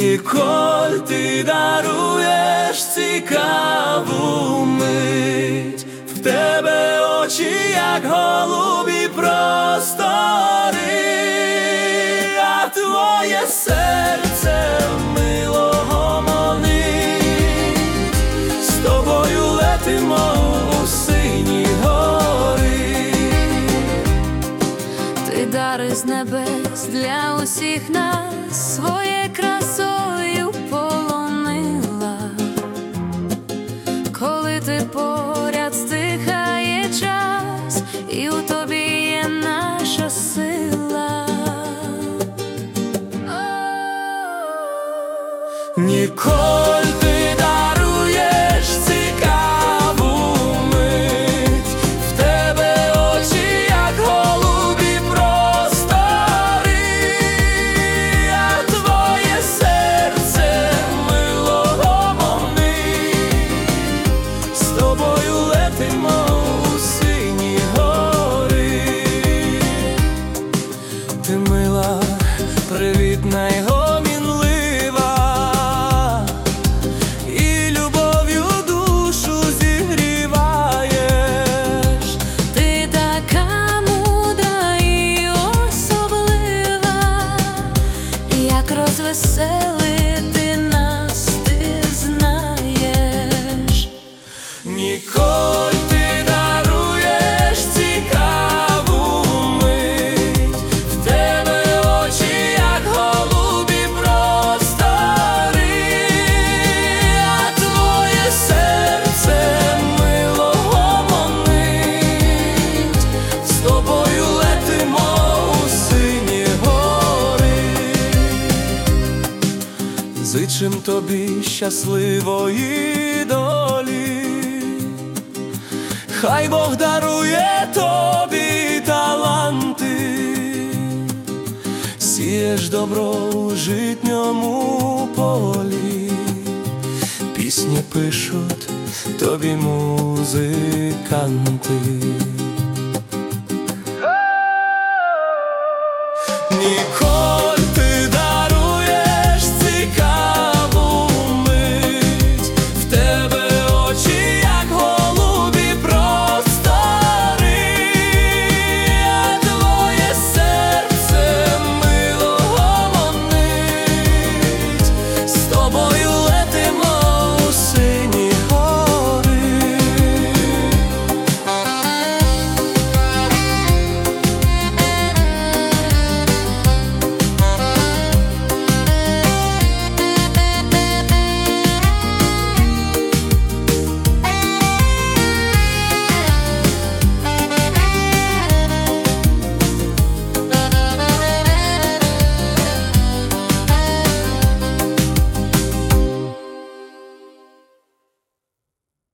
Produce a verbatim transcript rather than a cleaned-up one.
Ніколь, ти даруєш цікаву мить, в тебе очі, як голубі простори, а твоє серце мило гомонить, з тобою летимо у сині гори. Ти дар із небес для усіх нас, своє красою полонила. Коли ти поряд, стихає час, і у тобі є наша сила. Ніколь, ти даруєш цікаву мить, в тебе очі, як голубі простори, а твоє серце мило гомонить, з тобою летимо у сині гори. Ти мила, привітна й гомінлива, і любов'ю душу зігріваєш. Ти така мудра і особлива, як розвеселити нас ти знаєш. Ніколь, ти даруєш цікаву мить, в тебе очі, як голубі простори, а твоє серце мило гомонить, з тобою летимо у сині гори. Зичим тобі щасливої долі, хай Бог дарує тобі таланти, сієш добро у житньому полі, пісні пишуть тобі музиканти.